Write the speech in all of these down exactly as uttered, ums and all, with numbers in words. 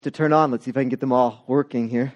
to turn on. Let's see if I can get them all working here.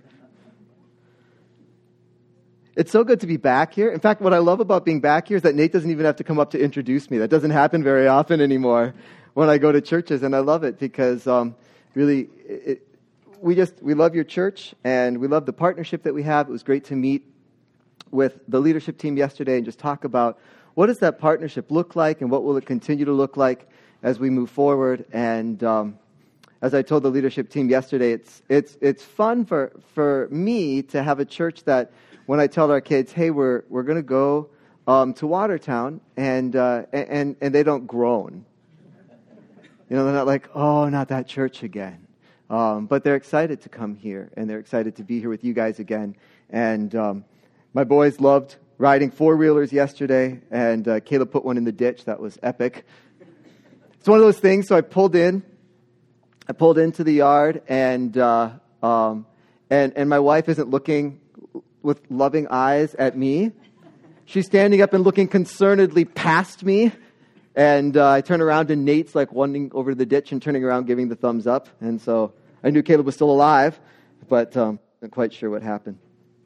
It's so good to be back here. In fact, what I love about being back here is that Nate doesn't even have to come up to introduce me. That doesn't happen very often anymore when I go to churches, and I love it because um, really, it, we just we love your church, and we love the partnership that we have. It was great to meet with the leadership team yesterday and just talk about what does that partnership look like and what will it continue to look like as we move forward. And um, as I told the leadership team yesterday, it's it's it's fun for for me to have a church that when I tell our kids, hey, we're we're going to go um, to Watertown, and uh, and and they don't groan. You know, they're not like, oh, not that church again. Um, but they're excited to come here, and they're excited to be here with you guys again. And um, my boys loved riding four-wheelers yesterday, and uh, Caleb put one in the ditch. That was epic. It's one of those things, so I pulled in. I pulled into the yard, and uh, um, and and my wife isn't looking with loving eyes at me. She's standing up and looking concernedly past me. And uh, I turn around, and Nate's like wandering over to the ditch and turning around, giving the thumbs up. And so I knew Caleb was still alive, but um, not quite sure what happened.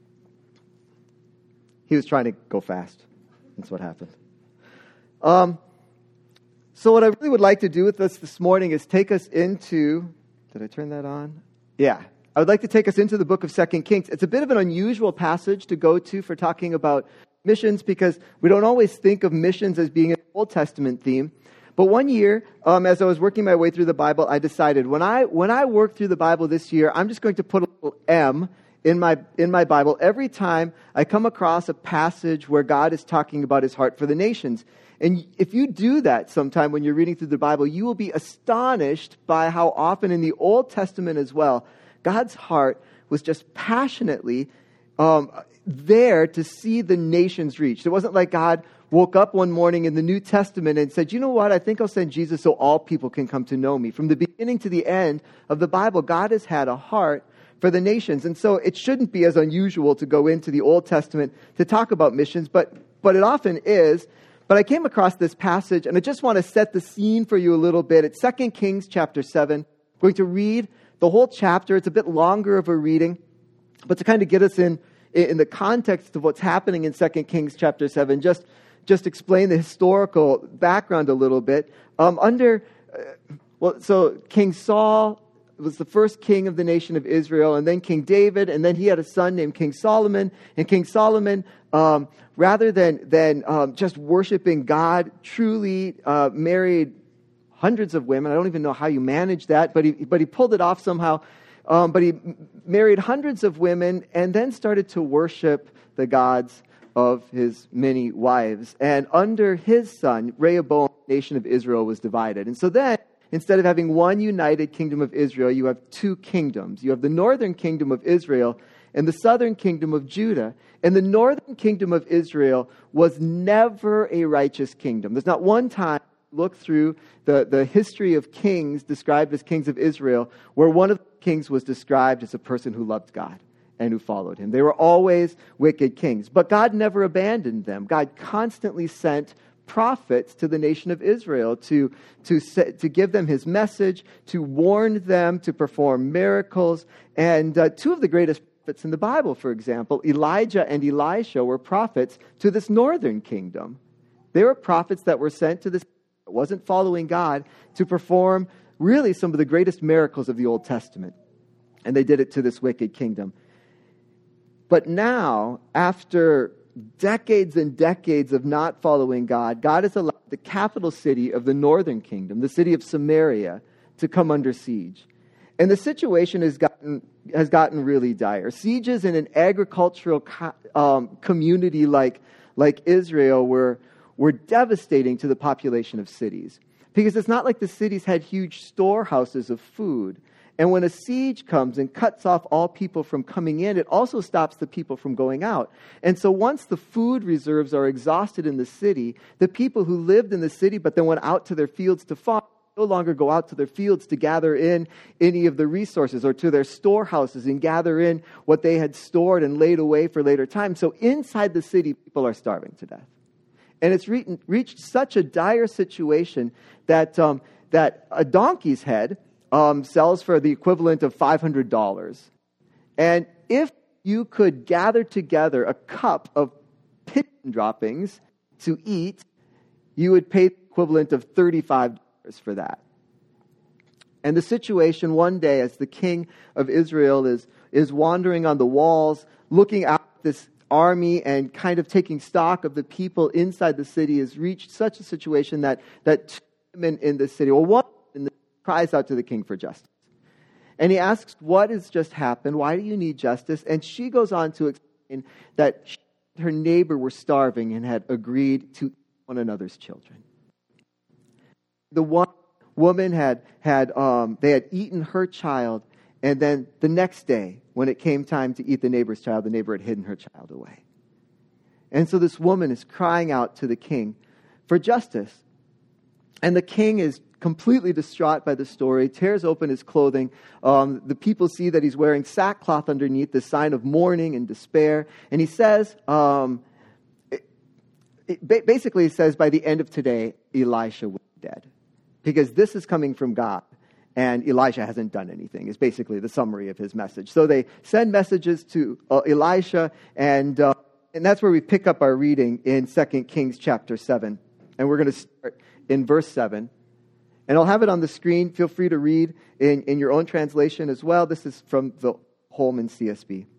He was trying to go fast. That's what happened. Um, so what I really would like to do with us this morning is take us into... Did I turn that on? Yeah. I would like to take us into the book of Second Kings. It's a bit of an unusual passage to go to for talking about missions because we don't always think of missions as being an Old Testament theme. But one year, um, as I was working my way through the Bible, I decided when I when I work through the Bible this year, I'm just going to put a little M in my in my Bible every time I come across a passage where God is talking about his heart for the nations. And if you do that sometime when you're reading through the Bible, you will be astonished by how often in the Old Testament as well, God's heart was just passionately um, there to see the nations reached. It wasn't like God woke up one morning in the New Testament and said, you know what, I think I'll send Jesus so all people can come to know me. From the beginning to the end of the Bible, God has had a heart for the nations. And so it shouldn't be as unusual to go into the Old Testament to talk about missions, but but it often is. But I came across this passage, and I just want to set the scene for you a little bit. It's Second Kings chapter seven. I'm going to read the whole chapter. It's a bit longer of a reading, but to kind of get us in in the context of what's happening in Second Kings chapter seven, just just explain the historical background a little bit. Um, under, uh, well, so King Saul was the first king of the nation of Israel, and then King David, and then he had a son named King Solomon. And King Solomon, um, rather than than um, just worshiping God, truly uh, married hundreds of women. I don't even know how you manage that, but he but he pulled it off somehow. Um, but he married hundreds of women and then started to worship the gods of his many wives. And under his son, Rehoboam, the nation of Israel was divided. And so then, instead of having one united kingdom of Israel, you have two kingdoms. You have the northern kingdom of Israel and the southern kingdom of Judah. And the northern kingdom of Israel was never a righteous kingdom. There's not one time look through the, the history of kings described as kings of Israel where one of the kings was described as a person who loved God and who followed him. They were always wicked kings. But God never abandoned them. God constantly sent prophets to the nation of Israel to, to, to give them his message, to warn them, to perform miracles. And uh, two of the greatest prophets in the Bible, for example, Elijah and Elisha were prophets to this northern kingdom. They were prophets that were sent to this that wasn't following God to perform really some of the greatest miracles of the Old Testament. And they did it to this wicked kingdom. But now, after decades and decades of not following God, God has allowed the capital city of the northern kingdom, the city of Samaria, to come under siege. And the situation has gotten has gotten really dire. Sieges in an agricultural co- um, community like, like Israel were, were devastating to the population of cities. Because it's not like the cities had huge storehouses of food. And when a siege comes and cuts off all people from coming in, it also stops the people from going out. And so once the food reserves are exhausted in the city, the people who lived in the city but then went out to their fields to farm no longer go out to their fields to gather in any of the resources or to their storehouses and gather in what they had stored and laid away for later time. So inside the city, people are starving to death. And it's re- reached such a dire situation that um, that a donkey's head um, sells for the equivalent of five hundred dollars. And if you could gather together a cup of pigeon droppings to eat, you would pay the equivalent of thirty-five dollars for that. And the situation one day, as the king of Israel is, is wandering on the walls, looking out at this army and kind of taking stock of the people inside the city, has reached such a situation that, that two women in the city, well, one cries out to the king for justice. And he asks, what has just happened? Why do you need justice? And she goes on to explain that she and her neighbor were starving and had agreed to eat one another's children. The one woman had, had um, they had eaten her child, and then the next day, when it came time to eat the neighbor's child, the neighbor had hidden her child away. And so this woman is crying out to the king for justice. And the king is completely distraught by the story, tears open his clothing. Um, the people see that he's wearing sackcloth underneath, the sign of mourning and despair. And he says, um, it, it, basically he says, by the end of today, Elisha will be dead. Because this is coming from God, and Elisha hasn't done anything, is basically the summary of his message. So they send messages to uh, Elisha, and uh, and that's where we pick up our reading in Second Kings chapter seven. And we're going to start in verse seven. And I'll have it on the screen. Feel free to read in, in your own translation as well. This is from the Holman C S B.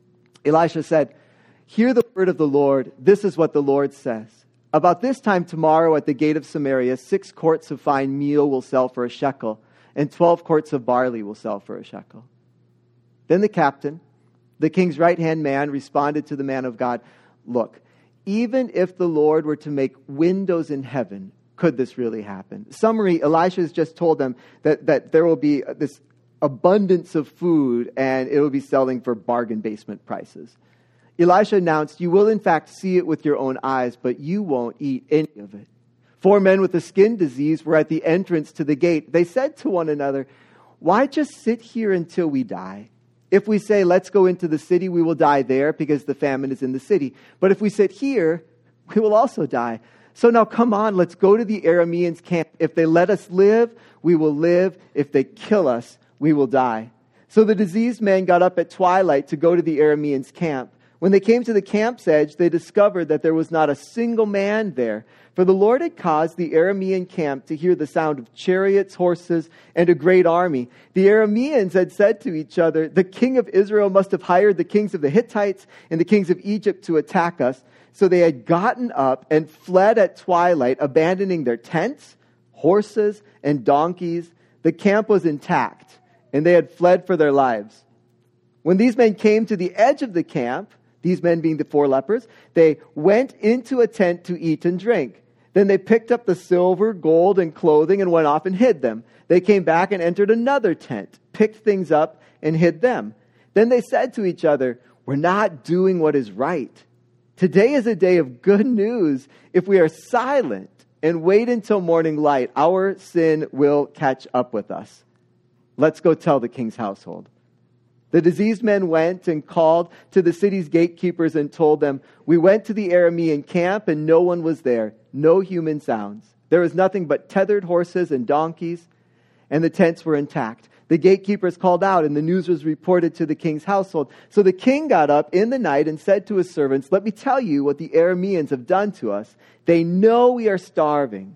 Elisha said, "Hear the word of the Lord. This is what the Lord says. About this time tomorrow at the gate of Samaria, six quarts of fine meal will sell for a shekel, and twelve quarts of barley will sell for a shekel." Then the captain, the king's right-hand man, responded to the man of God, "Look, even if the Lord were to make windows in heaven, could this really happen?" Summary, Elisha has just told them that, that there will be this abundance of food, and it will be selling for bargain basement prices. Elisha announced, "You will in fact see it with your own eyes, but you won't eat any of it." Four men with a skin disease were at the entrance to the gate. They said to one another, "Why just sit here until we die? If we say, 'Let's go into the city,' we will die there because the famine is in the city. But if we sit here, we will also die. So now come on, let's go to the Arameans' camp. If they let us live, we will live. If they kill us, we will die." So the diseased men got up at twilight to go to the Arameans' camp. When they came to the camp's edge, they discovered that there was not a single man there. For the Lord had caused the Aramean camp to hear the sound of chariots, horses, and a great army. The Arameans had said to each other, "The king of Israel must have hired the kings of the Hittites and the kings of Egypt to attack us." So they had gotten up and fled at twilight, abandoning their tents, horses, and donkeys. The camp was intact, and they had fled for their lives. When these men came to the edge of the camp, these men being the four lepers, they went into a tent to eat and drink. Then they picked up the silver, gold, and clothing and went off and hid them. They came back and entered another tent, picked things up, and hid them. Then they said to each other, "We're not doing what is right. Today is a day of good news. If we are silent and wait until morning light, our sin will catch up with us. Let's go tell the king's household." The diseased men went and called to the city's gatekeepers and told them, "We went to the Aramean camp and no one was there, no human sounds. There was nothing but tethered horses and donkeys, and the tents were intact." The gatekeepers called out, and the news was reported to the king's household. So the king got up in the night and said to his servants, "Let me tell you what the Arameans have done to us. They know we are starving.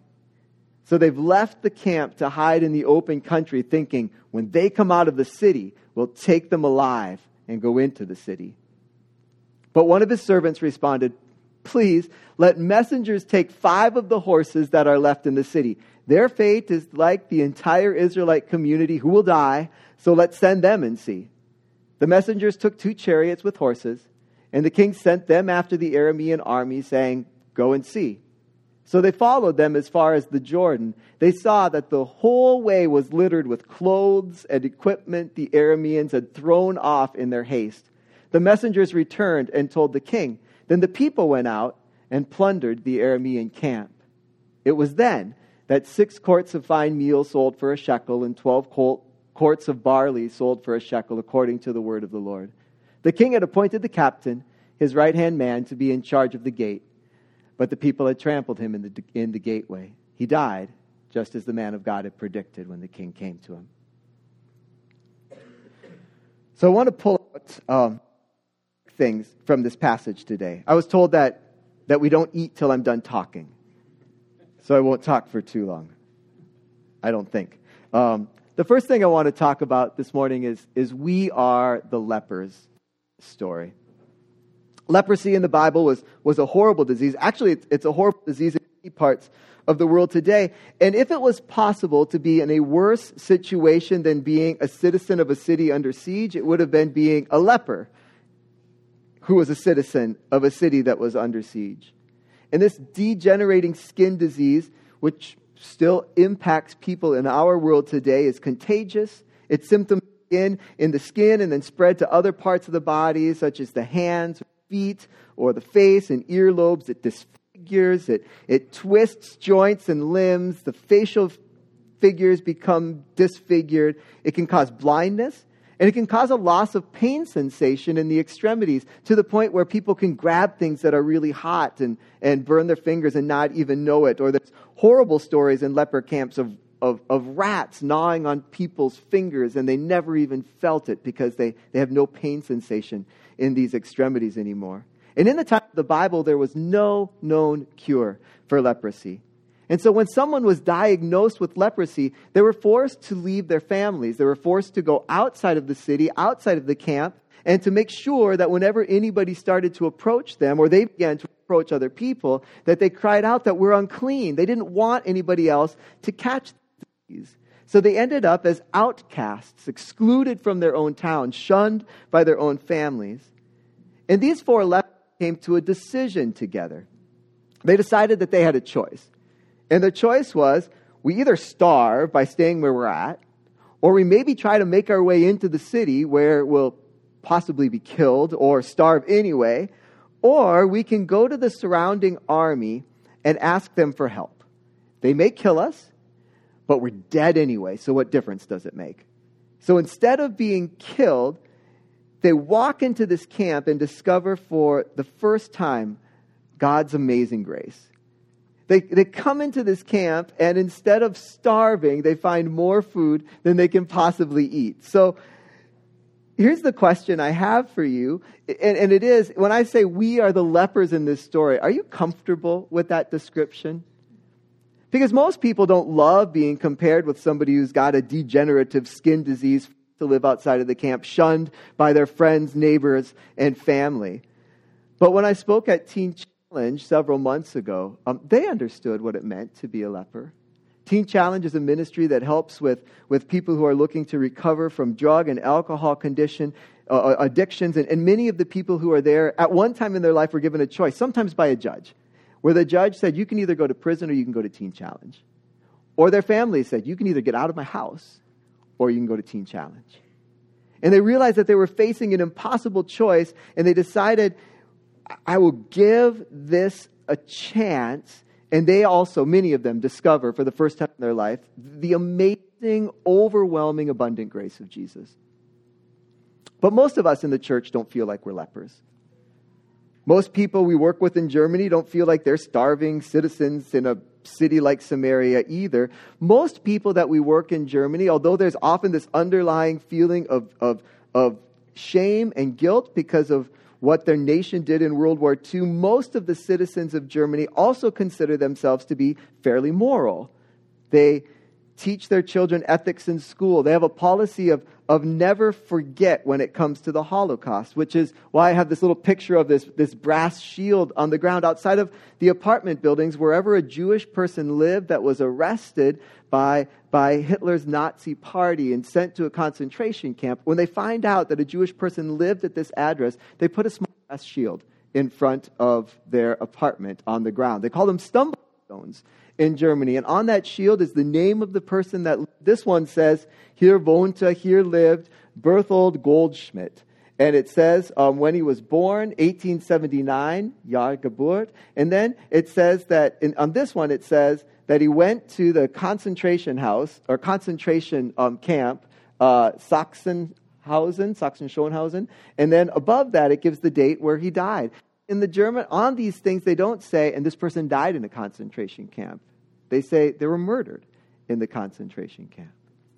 So they've left the camp to hide in the open country, thinking, when they come out of the city, we'll take them alive and go into the city." But one of his servants responded, "Please, let messengers take five of the horses that are left in the city. Their fate is like the entire Israelite community who will die, so let's send them and see." The messengers took two chariots with horses, and the king sent them after the Aramean army, saying, "Go and see." So they followed them as far as the Jordan. They saw that the whole way was littered with clothes and equipment the Arameans had thrown off in their haste. The messengers returned and told the king. Then the people went out and plundered the Aramean camp. It was then that six quarts of fine meal sold for a shekel and twelve quarts of barley sold for a shekel, according to the word of the Lord. The king had appointed the captain, his right-hand man, to be in charge of the gate. But the people had trampled him in the in the gateway. He died, just as the man of God had predicted when the king came to him. So I want to pull out um, things from this passage today. I was told that, that we don't eat till I'm done talking. So I won't talk for too long. I don't think. Um, the first thing I want to talk about this morning is, is we are the lepers story. Leprosy in the Bible was, was a horrible disease. Actually, it's, it's a horrible disease in many parts of the world today. And if it was possible to be in a worse situation than being a citizen of a city under siege, it would have been being a leper who was a citizen of a city that was under siege. And this degenerating skin disease, which still impacts people in our world today, is contagious. Its symptoms begin in the skin and then spread to other parts of the body, such as the hands, feet, or the face and earlobes. It disfigures, it, it twists joints and limbs. The facial figures become disfigured. It can cause blindness. And it can cause a loss of pain sensation in the extremities to the point where people can grab things that are really hot and, and burn their fingers and not even know it. Or there's horrible stories in leper camps of, of, of rats gnawing on people's fingers and they never even felt it because they, they have no pain sensation in these extremities anymore. And in the time of the Bible, there was no known cure for leprosy. And so when someone was diagnosed with leprosy, they were forced to leave their families. They were forced to go outside of the city, outside of the camp, and to make sure that whenever anybody started to approach them, or they began to approach other people, that they cried out that we're unclean. They didn't want anybody else to catch the disease. So they ended up as outcasts, excluded from their own town, shunned by their own families. And these four lepers came to a decision together. They decided that they had a choice. And the choice was, we either starve by staying where we're at, or we maybe try to make our way into the city where we'll possibly be killed or starve anyway, or we can go to the surrounding army and ask them for help. They may kill us, but we're dead anyway, so what difference does it make? So instead of being killed, they walk into this camp and discover for the first time God's amazing grace. They they come into this camp, and instead of starving, they find more food than they can possibly eat. So here's the question I have for you, and, and it is, when I say we are the lepers in this story, are you comfortable with that description? Because most people don't love being compared with somebody who's got a degenerative skin disease to live outside of the camp, shunned by their friends, neighbors, and family. But when I spoke at Teen Challenge several months ago, um, they understood what it meant to be a leper. Teen Challenge is a ministry that helps with, with people who are looking to recover from drug and alcohol condition, uh, addictions, and, and many of the people who are there at one time in their life were given a choice, sometimes by a judge, where the judge said, you can either go to prison or you can go to Teen Challenge. Or their family said, you can either get out of my house or you can go to Teen Challenge. And they realized that they were facing an impossible choice, and they decided, I will give this a chance. And they also, many of them, discover for the first time in their life the amazing, overwhelming, abundant grace of Jesus. But most of us in the church don't feel like we're lepers. Most people we work with in Germany don't feel like they're starving citizens in a city like Samaria either. Most people that we work in Germany, although there's often this underlying feeling of, of, of shame and guilt because of what their nation did in World War Two, most of the citizens of Germany also consider themselves to be fairly moral. They teach their children ethics in school. They have a policy of, of never forget when it comes to the Holocaust, which is why I have this little picture of this, this brass shield on the ground outside of the apartment buildings. Wherever a Jewish person lived that was arrested by, by Hitler's Nazi party and sent to a concentration camp, when they find out that a Jewish person lived at this address, they put a small brass shield in front of their apartment on the ground. They call them stumbling stones in Germany. And on that shield is the name of the person that, this one says, hier wohnte, here lived, Berthold Goldschmidt. And it says um, when he was born, eighteen seventy-nine, Jahr Geburt. And then it says that, in, on this one, it says that he went to the concentration house, or concentration um, camp, uh, Sachsenhausen, Sachsen-Schonhausen. And then above that, it gives the date where he died. In the German, on these things, they don't say, and this person died in a concentration camp. They say they were murdered in the concentration camp.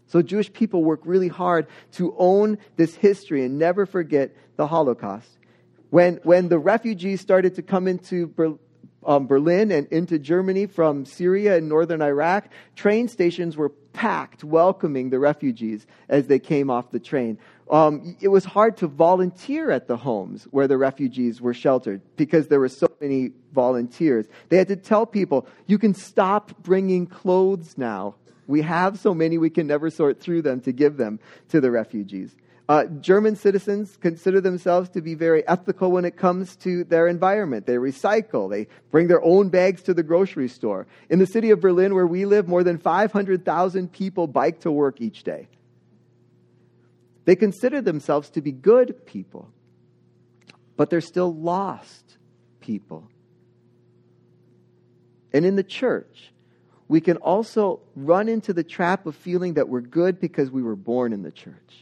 So Jewish people work really hard to own this history and never forget the Holocaust. When, when the refugees started to come into Ber- um, Berlin and into Germany from Syria and northern Iraq, train stations were packed welcoming the refugees as they came off the train. Um, it was hard to volunteer at the homes where the refugees were sheltered because there were so many volunteers. They had to tell people, you can stop bringing clothes now. We have so many, we can never sort through them to give them to the refugees. Uh, German citizens consider themselves to be very ethical when it comes to their environment. They recycle. They bring their own bags to the grocery store. In the city of Berlin, where we live, more than five hundred thousand people bike to work each day. They consider themselves to be good people, but they're still lost people. And in the church, we can also run into the trap of feeling that we're good because we were born in the church,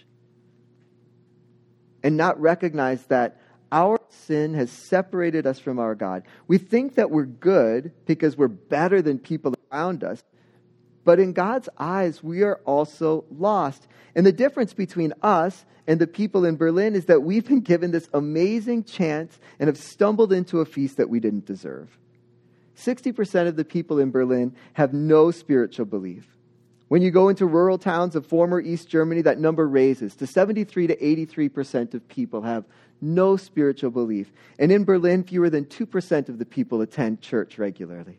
and not recognize that our sin has separated us from our God. We think that we're good because we're better than people around us. But in God's eyes, we are also lost. And the difference between us and the people in Berlin is that we've been given this amazing chance and have stumbled into a feast that we didn't deserve. sixty percent of the people in Berlin have no spiritual belief. When you go into rural towns of former East Germany, that number raises to seventy-three to eighty-three percent of people have no spiritual belief. And in Berlin, fewer than two percent of the people attend church regularly.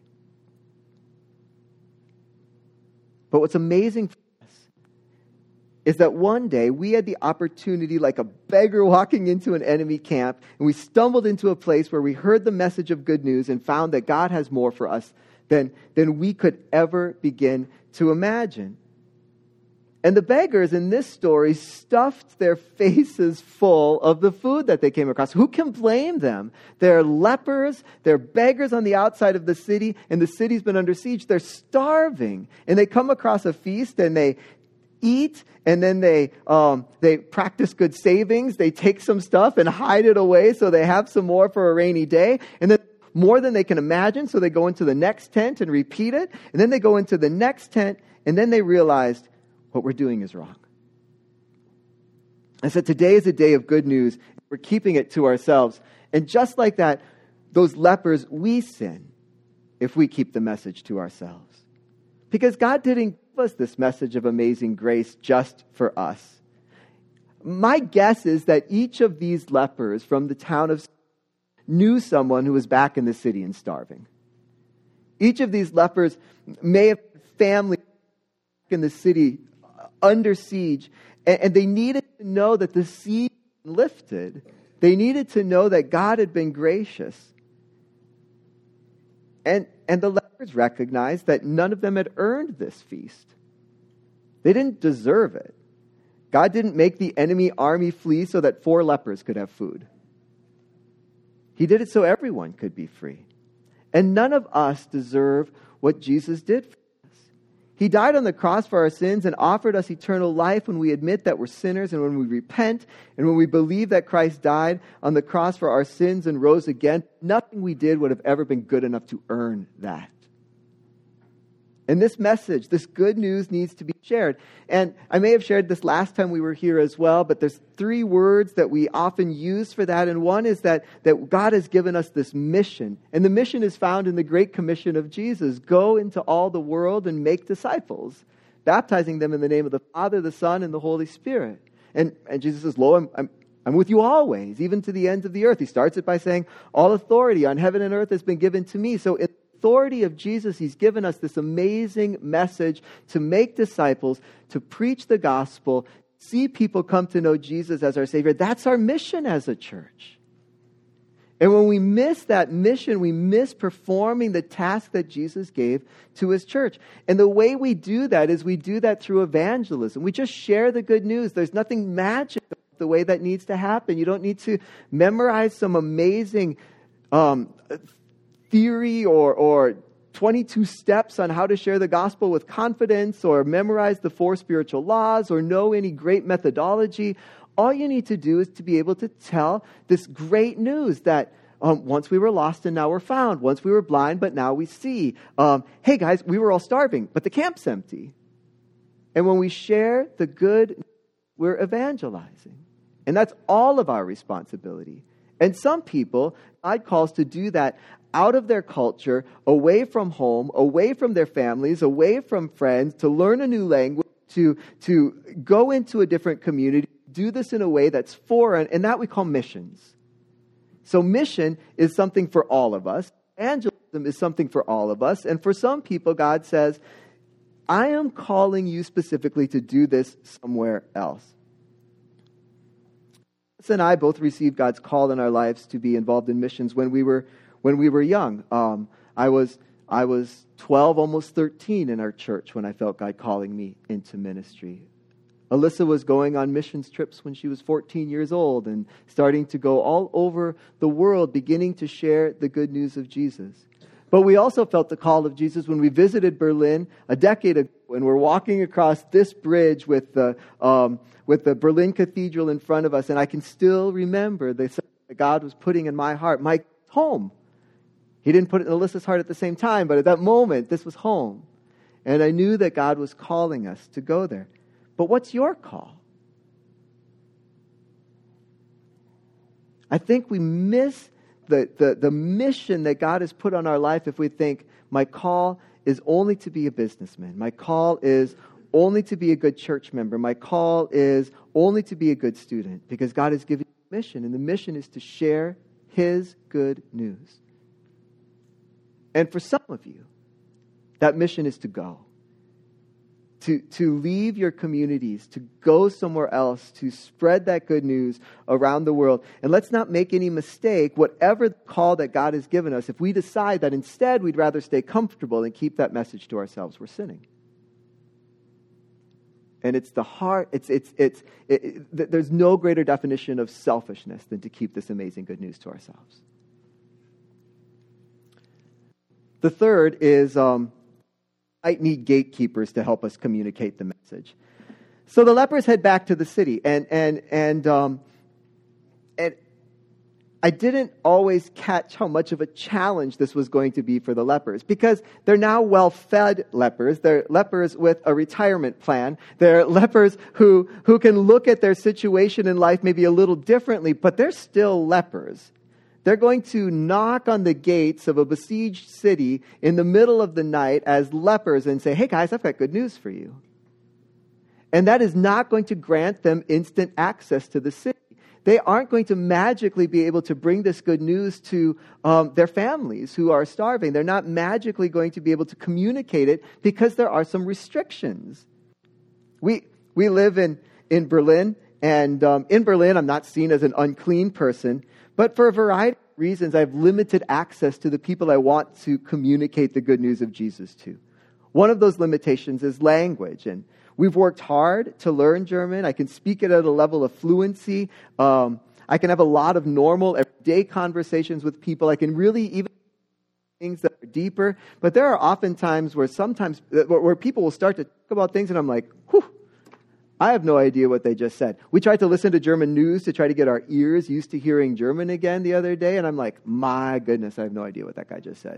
But what's amazing for us is that one day we had the opportunity, like a beggar walking into an enemy camp, and we stumbled into a place where we heard the message of good news and found that God has more for us than, than we could ever begin to imagine. And the beggars in this story stuffed their faces full of the food that they came across. Who can blame them? They're lepers. They're beggars on the outside of the city, and the city's been under siege. They're starving. And they come across a feast, and they eat, and then they um, they practice good savings. They take some stuff and hide it away so they have some more for a rainy day. And then more than they can imagine, so they go into the next tent and repeat it. And then they go into the next tent, and then they realized, what we're doing is wrong. I said, today is a day of good news. We're keeping it to ourselves. And just like that, those lepers, we sin if we keep the message to ourselves. Because God didn't give us this message of amazing grace just for us. My guess is that each of these lepers from the town of knew someone who was back in the city and starving. Each of these lepers may have family in the city under siege, and, and they needed to know that the siege lifted. They needed to know that God had been gracious. And, and the lepers recognized that none of them had earned this feast. They didn't deserve it. God didn't make the enemy army flee so that four lepers could have food. He did it so everyone could be free. And none of us deserve what Jesus did for us. He died on the cross for our sins and offered us eternal life when we admit that we're sinners and when we repent and when we believe that Christ died on the cross for our sins and rose again. Nothing we did would have ever been good enough to earn that. And this message, this good news needs to be shared. And I may have shared this last time we were here as well, but there's three words that we often use for that. And one is that, that God has given us this mission. And the mission is found in the Great Commission of Jesus. Go into all the world and make disciples, baptizing them in the name of the Father, the Son, and the Holy Spirit. And, and Jesus says, lo, I'm, I'm, I'm with you always, even to the ends of the earth. He starts it by saying, all authority on heaven and earth has been given to me. So in authority of Jesus, he's given us this amazing message to make disciples, to preach the gospel, see people come to know Jesus as our Savior. That's our mission as a church. And when we miss that mission, we miss performing the task that Jesus gave to his church. And the way we do that is we do that through evangelism. We just share the good news. There's nothing magic about the way that needs to happen. You don't need to memorize some amazing um theory or, or twenty-two steps on how to share the gospel with confidence or memorize the four spiritual laws or know any great methodology. All you need to do is to be able to tell this great news that um, once we were lost and now we're found. Once we were blind, but now we see. Um, hey guys, we were all starving, but the camp's empty. And when we share the good, we're evangelizing. And that's all of our responsibility. And some people, God calls to do that out of their culture, away from home, away from their families, away from friends, to learn a new language, to, to go into a different community, do this in a way that's foreign, and that we call missions. So mission is something for all of us. Evangelism is something for all of us. And for some people, God says, I am calling you specifically to do this somewhere else. Chris and I both received God's call in our lives to be involved in missions when we were when we were young. Um, I was I was twelve, almost thirteen in our church when I felt God calling me into ministry. Alyssa was going on missions trips when she was fourteen years old and starting to go all over the world, beginning to share the good news of Jesus. But we also felt the call of Jesus when we visited Berlin a decade ago, and we're walking across this bridge with the um, with the Berlin Cathedral in front of us, and I can still remember the sense that God was putting in my heart, my home. He didn't put it in Alyssa's heart at the same time, but at that moment, this was home. And I knew that God was calling us to go there. But what's your call? I think we miss the, the, the mission that God has put on our life if we think, my call is only to be a businessman. My call is only to be a good church member. My call is only to be a good student. Because God has given you a mission, and the mission is to share His good news. And for some of you, that mission is to go. To, to leave your communities, to go somewhere else, to spread that good news around the world. And let's not make any mistake, whatever the call that God has given us, if we decide that instead we'd rather stay comfortable and keep that message to ourselves, we're sinning. And it's the heart, it's, it's, it's, it, it, there's no greater definition of selfishness than to keep this amazing good news to ourselves. The third is, um, I need gatekeepers to help us communicate the message. So the lepers head back to the city, and and and um, and I didn't always catch how much of a challenge this was going to be for the lepers, because they're now well-fed lepers. They're lepers with a retirement plan. They're lepers who who can look at their situation in life maybe a little differently, but they're still lepers. They're going to knock on the gates of a besieged city in the middle of the night as lepers and say, hey guys, I've got good news for you. And that is not going to grant them instant access to the city. They aren't going to magically be able to bring this good news to um, their families who are starving. They're not magically going to be able to communicate it because there are some restrictions. We we live in, in Berlin, and um, in Berlin I'm not seen as an unclean person. But for a variety of reasons, I have limited access to the people I want to communicate the good news of Jesus to. One of those limitations is language. And we've worked hard to learn German. I can speak it at a level of fluency. Um, I can have a lot of normal, everyday conversations with people. I can really even things that are deeper. But there are often times where sometimes, where people will start to talk about things and I'm like, whew. I have no idea what they just said. We tried to listen to German news to try to get our ears used to hearing German again the other day, and I'm like, my goodness, I have no idea what that guy just said.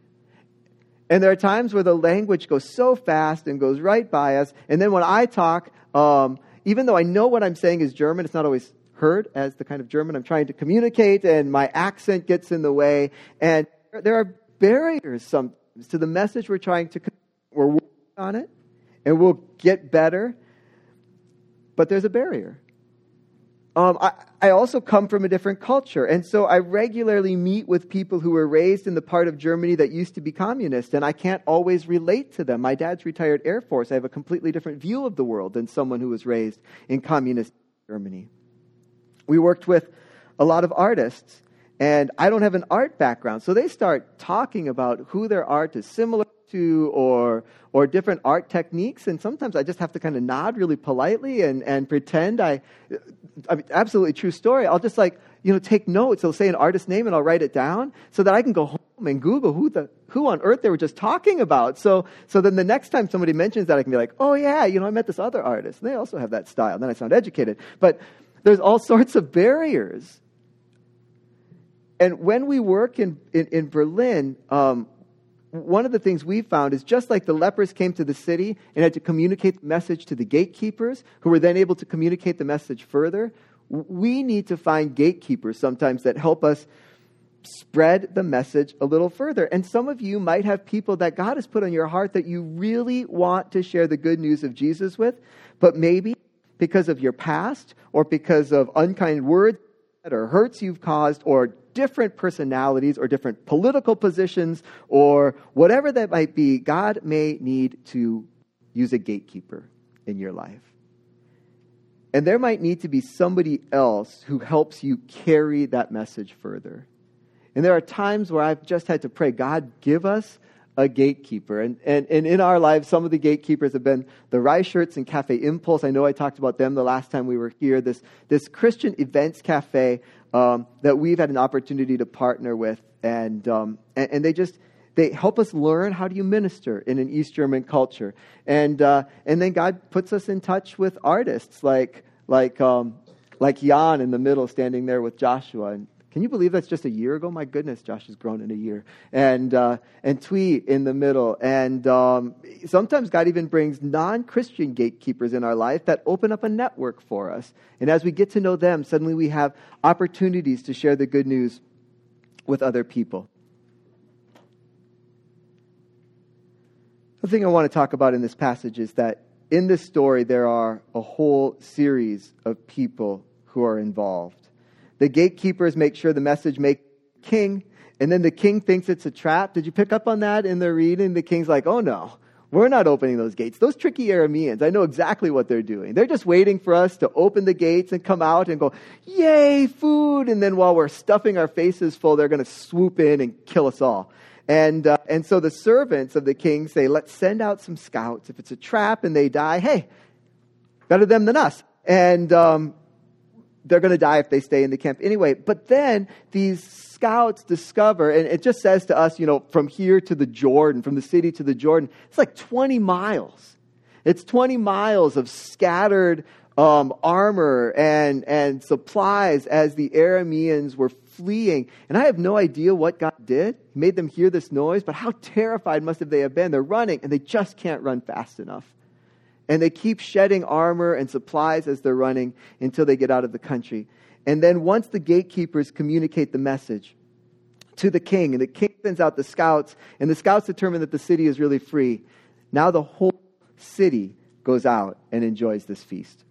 And there are times where the language goes so fast and goes right by us, and then when I talk, um, even though I know what I'm saying is German, it's not always heard as the kind of German I'm trying to communicate, and my accent gets in the way, and there are barriers sometimes to the message we're trying to communicate. We're working on it, and we'll get better. But there's a barrier. Um, I, I also come from a different culture. And so I regularly meet with people who were raised in the part of Germany that used to be communist. And I can't always relate to them. My dad's retired Air Force. I have a completely different view of the world than someone who was raised in communist Germany. We worked with a lot of artists. And I don't have an art background. So they start talking about who their art is similar to or or different art techniques, and sometimes I just have to kind of nod really politely and, and pretend I, I mean, absolutely true story. I'll just like, you know, take notes. They'll say an artist name and I'll write it down so that I can go home and Google who the who on earth they were just talking about. So so then the next time somebody mentions that, I can be like, oh yeah, you know, I met this other artist. And they also have that style. And then I sound educated. But there's all sorts of barriers. And when we work in, in, in Berlin, um, one of the things we found is just like the lepers came to the city and had to communicate the message to the gatekeepers, who were then able to communicate the message further, we need to find gatekeepers sometimes that help us spread the message a little further. And some of you might have people that God has put on your heart that you really want to share the good news of Jesus with, but maybe because of your past or because of unkind words or hurts you've caused or different personalities or different political positions or whatever that might be, God may need to use a gatekeeper in your life. And there might need to be somebody else who helps you carry that message further. And there are times where I've just had to pray, God, give us a gatekeeper. And, and, and in our lives, some of the gatekeepers have been the Rice Shirts and Cafe Impulse. I know I talked about them the last time we were here. This, this Christian events cafe um, that we've had an opportunity to partner with. And, um, and, and they just... They help us learn how do you minister in an East German culture, and uh, and then God puts us in touch with artists like like um, like Jan in the middle, standing there with Joshua. And can you believe that's just a year ago? My goodness, Josh has grown in a year. And uh, and Twee in the middle, and um, sometimes God even brings non-Christian gatekeepers in our life that open up a network for us. And as we get to know them, suddenly we have opportunities to share the good news with other people. The thing I want to talk about in this passage is that in this story, there are a whole series of people who are involved. The gatekeepers make sure the message makes the king, and then the king thinks it's a trap. Did you pick up on that in the reading? The king's like, oh no, we're not opening those gates. Those tricky Arameans, I know exactly what they're doing. They're just waiting for us to open the gates and come out and go, yay, food. And then while we're stuffing our faces full, they're going to swoop in and kill us all. And uh, and so the servants of the king say, let's send out some scouts. If it's a trap and they die, hey, better them than us. And um, they're going to die if they stay in the camp anyway. But then these scouts discover, and it just says to us, you know, from here to the Jordan, from the city to the Jordan, it's like twenty miles. It's twenty miles of scattered um, armor and, and supplies as the Arameans were fleeing. And I have no idea what God did. He made them hear this noise, but how terrified must have they have been? They're running, and they just can't run fast enough. And they keep shedding armor and supplies as they're running until they get out of the country. And then once the gatekeepers communicate the message to the king, and the king sends out the scouts, and the scouts determine that the city is really free, now the whole city goes out and enjoys this feast.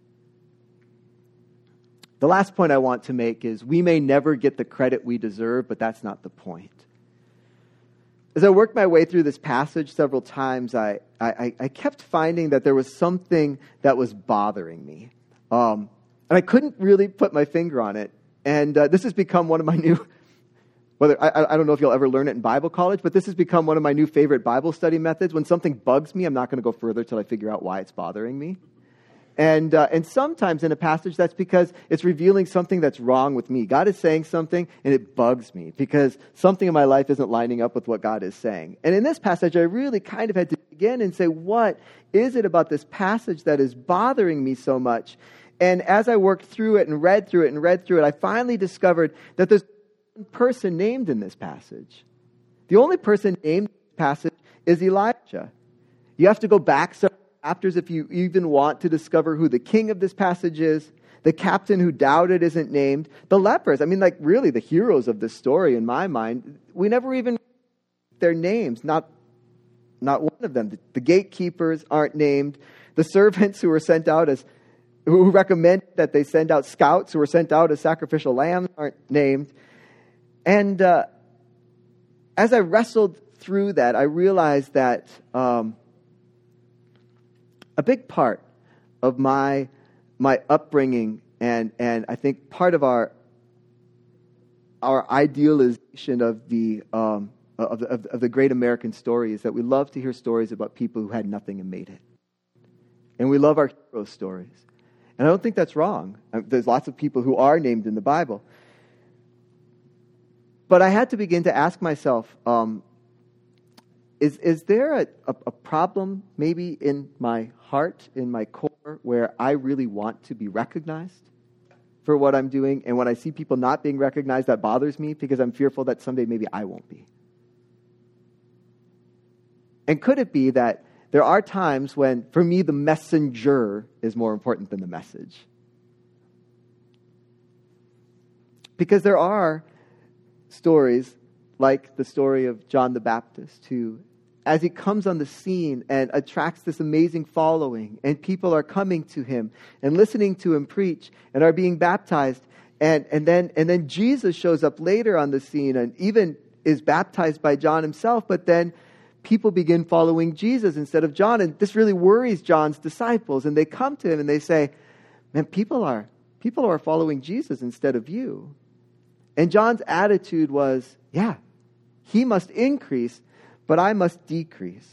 The last point I want to make is we may never get the credit we deserve, but that's not the point. As I worked my way through this passage several times, I, I, I kept finding that there was something that was bothering me. Um, and I couldn't really put my finger on it. And uh, this has become one of my new, whether I, I don't know if you'll ever learn it in Bible college, but this has become one of my new favorite Bible study methods. When something bugs me, I'm not going to go further till I figure out why it's bothering me. And uh, and sometimes in a passage, that's because it's revealing something that's wrong with me. God is saying something, and it bugs me because something in my life isn't lining up with what God is saying. And in this passage, I really kind of had to begin and say, what is it about this passage that is bothering me so much? And as I worked through it and read through it and read through it, I finally discovered that there's one person named in this passage. The only person named in this passage is Elijah. You have to go back several chapters if you even want to discover who the king of this passage is. The captain who doubted isn't named. The lepers, I mean, like really the heroes of this story in my mind, we never even their names, not, not one of them. The, the gatekeepers aren't named. The servants who were sent out as, who recommend that they send out scouts who were sent out as sacrificial lambs aren't named. And uh, as I wrestled through that, I realized that um, a big part of my my upbringing and and I think part of our our idealization of the um, of, of, of the great American story is that we love to hear stories about people who had nothing and made it, and we love our hero stories. And I don't think that's wrong. There's lots of people who are named in the Bible, but I had to begin to ask myself. Um, Is is there a, a, a problem maybe in my heart, in my core, where I really want to be recognized for what I'm doing? And when I see people not being recognized, that bothers me because I'm fearful that someday maybe I won't be. And could it be that there are times when, for me, the messenger is more important than the message? Because there are stories like the story of John the Baptist, who, as he comes on the scene and attracts this amazing following, and people are coming to him and listening to him preach and are being baptized, and, and then and then Jesus shows up later on the scene and even is baptized by John himself, but then people begin following Jesus instead of John, and this really worries John's disciples, and they come to him and they say, man, people are people are following Jesus instead of you. And John's attitude was, yeah, he must increase, but I must decrease.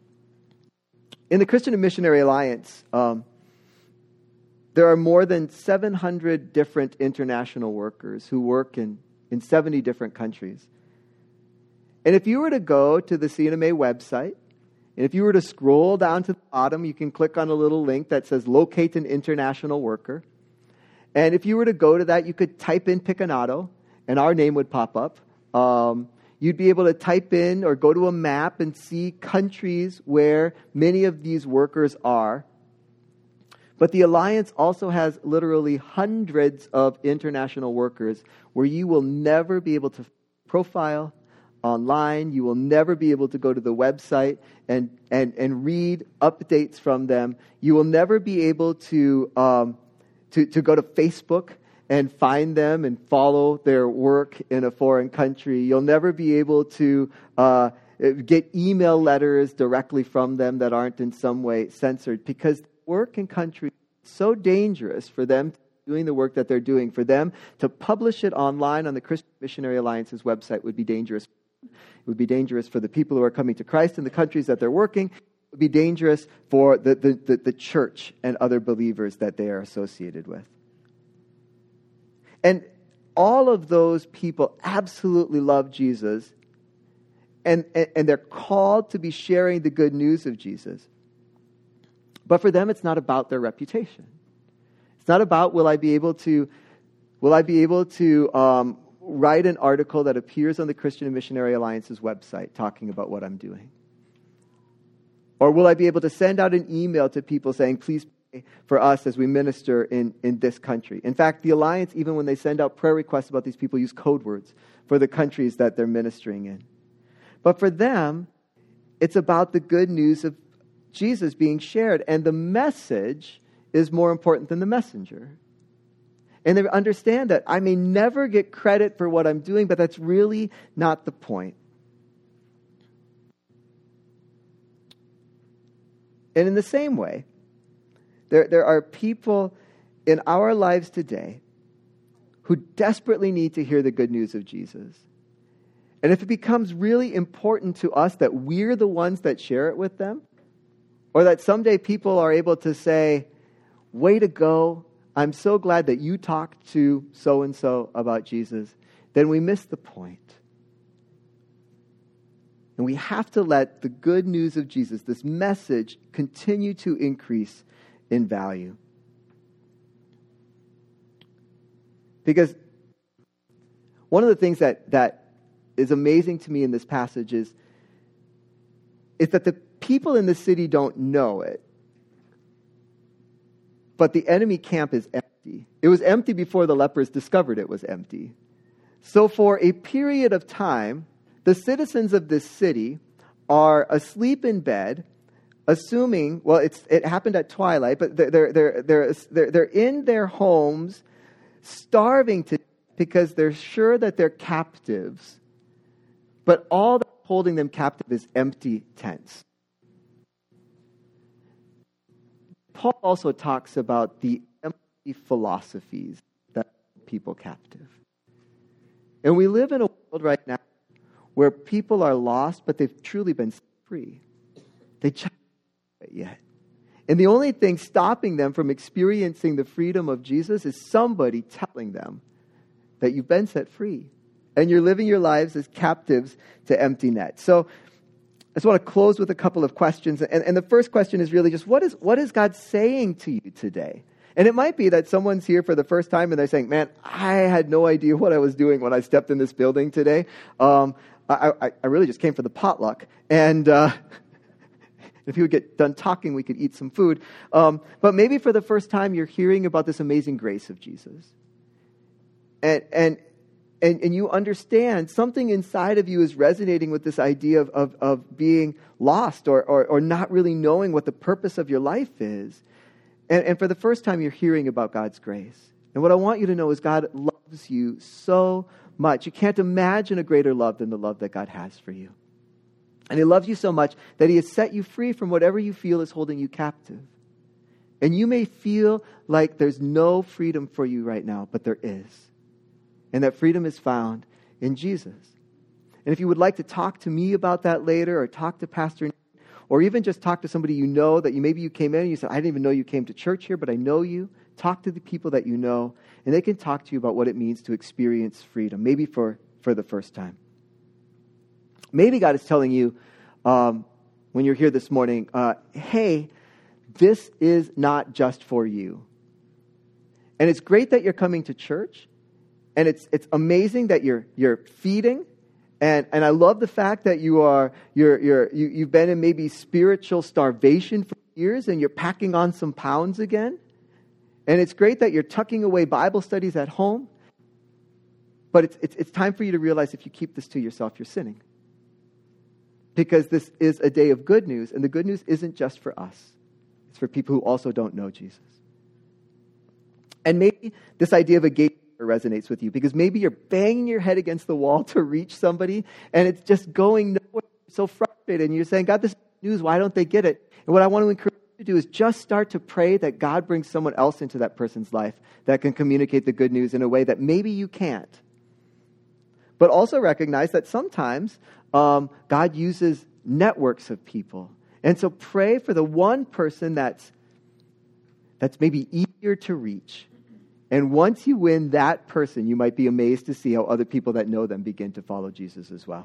In the Christian and Missionary Alliance, um, there are more than seven hundred different international workers who work in, in seventy different countries. And if you were to go to the C N M A website, and if you were to scroll down to the bottom, you can click on a little link that says Locate an International Worker. And if you were to go to that, you could type in Picanato, and our name would pop up. Um, you'd be able to type in or go to a map and see countries where many of these workers are. But the Alliance also has literally hundreds of international workers where you will never be able to profile online. You will never be able to go to the website and, and, and read updates from them. You will never be able to, um, to, to go to Facebook and find them and follow their work in a foreign country. You'll never be able to uh, get email letters directly from them that aren't in some way censored, because work in countries is so dangerous for them doing the work that they're doing. For them to publish it online on the Christian Missionary Alliance's website would be dangerous. It would be dangerous for the people who are coming to Christ in the countries that they're working. It would be dangerous for the, the, the, the church and other believers that they are associated with. And all of those people absolutely love Jesus, and, and, and they're called to be sharing the good news of Jesus. But for them, it's not about their reputation. It's not about, will I be able to, will I be able to um, write an article that appears on the Christian and Missionary Alliance's website talking about what I'm doing? Or will I be able to send out an email to people saying, please pray for us as we minister in, in this country? In fact, the Alliance, even when they send out prayer requests about these people, use code words for the countries that they're ministering in. But for them, it's about the good news of Jesus being shared, and the message is more important than the messenger. And they understand that I may never get credit for what I'm doing, but that's really not the point. And in the same way, there, there are people in our lives today who desperately need to hear the good news of Jesus. And if it becomes really important to us that we're the ones that share it with them, or that someday people are able to say, way to go, I'm so glad that you talked to so-and-so about Jesus, then we miss the point. And we have to let the good news of Jesus, this message, continue to increase in value. Because one of the things that, that is amazing to me in this passage is, is that the people in the city don't know it. But the enemy camp is empty. It was empty before the lepers discovered it was empty. So for a period of time, the citizens of this city are asleep in bed, assuming, well, it's it happened at twilight, but they're they're they're they're they're, they're in their homes, starving to because they're sure that they're captives. But all that's holding them captive is empty tents. Paul also talks about the empty philosophies that hold people captive. And we live in a world right now where people are lost, but they've truly been set free. They just haven't yet. And the only thing stopping them from experiencing the freedom of Jesus is somebody telling them that you've been set free. And you're living your lives as captives to empty nets. So I just want to close with a couple of questions. And, and the first question is really just, what is what is God saying to you today? And it might be that someone's here for the first time and they're saying, man, I had no idea what I was doing when I stepped in this building today. Um, I, I, I really just came for the potluck. And uh, If he would get done talking, we could eat some food. Um, but maybe for the first time, you're hearing about this amazing grace of Jesus. And, and, and, and you understand something inside of you is resonating with this idea of, of, of being lost or, or, or not really knowing what the purpose of your life is. And, and for the first time, you're hearing about God's grace. And what I want you to know is God loves you so much. You can't imagine a greater love than the love that God has for you. And he loves you so much that he has set you free from whatever you feel is holding you captive. And you may feel like there's no freedom for you right now, but there is. And that freedom is found in Jesus. And if you would like to talk to me about that later, or talk to Pastor Nate, or even just talk to somebody you know that you maybe you came in and you said, I didn't even know you came to church here, but I know you. Talk to the people that you know, and they can talk to you about what it means to experience freedom, maybe for, for the first time. Maybe God is telling you, um, when you're here this morning, uh, hey, this is not just for you. And it's great that you're coming to church, and it's it's amazing that you're you're feeding, and and I love the fact that you are you're you're you, you've been in maybe spiritual starvation for years, and you're packing on some pounds again. And it's great that you're tucking away Bible studies at home, but it's it's, it's time for you to realize if you keep this to yourself, you're sinning. Because this is a day of good news, and the good news isn't just for us. It's for people who also don't know Jesus. And maybe this idea of a gatekeeper resonates with you, because maybe you're banging your head against the wall to reach somebody, and it's just going nowhere. You're so frustrated, and you're saying, God, this is news, why don't they get it? And what I want to encourage you to do is just start to pray that God brings someone else into that person's life that can communicate the good news in a way that maybe you can't. But also recognize that sometimes um, God uses networks of people. And so pray for the one person that's that's maybe easier to reach. And once you win that person, you might be amazed to see how other people that know them begin to follow Jesus as well.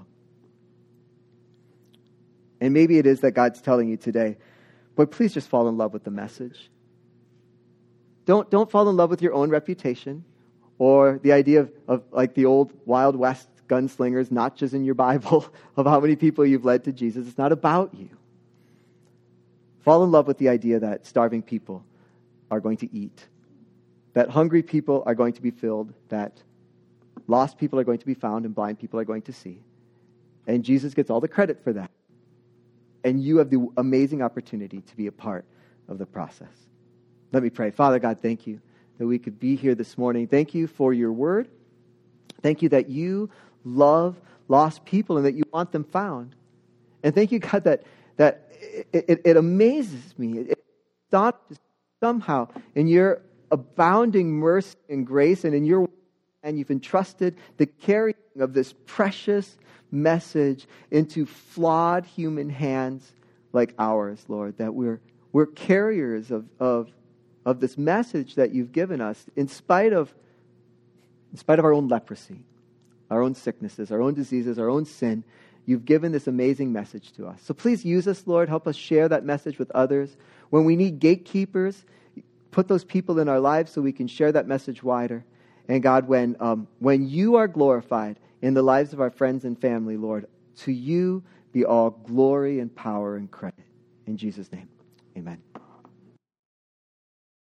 And maybe it is that God's telling you today, but please just fall in love with the message. Don't, don't fall in love with your own reputation or the idea of, of like the old Wild West gunslingers, notches in your Bible of how many people you've led to Jesus. It's not about you. Fall in love with the idea that starving people are going to eat, that hungry people are going to be filled, that lost people are going to be found, and blind people are going to see. And Jesus gets all the credit for that. And you have the amazing opportunity to be a part of the process. Let me pray. Father God, thank you that we could be here this morning. Thank you for your word. Thank you that you love lost people and that you want them found. And thank you, God, that that it, it, it amazes me. It, it astonishes somehow in your abounding mercy and grace and in your and you've entrusted the carrying of this precious message into flawed human hands like ours, Lord, that we're we're carriers of of of this message that you've given us in spite of in spite of our own leprosy, our own sicknesses, our own diseases, our own sin. You've given this amazing message to us. So please use us, Lord. Help us share that message with others. When we need gatekeepers, put those people in our lives so we can share that message wider. And God, when um, when you are glorified in the lives of our friends and family, Lord, to you be all glory and power and credit. In Jesus' name, amen.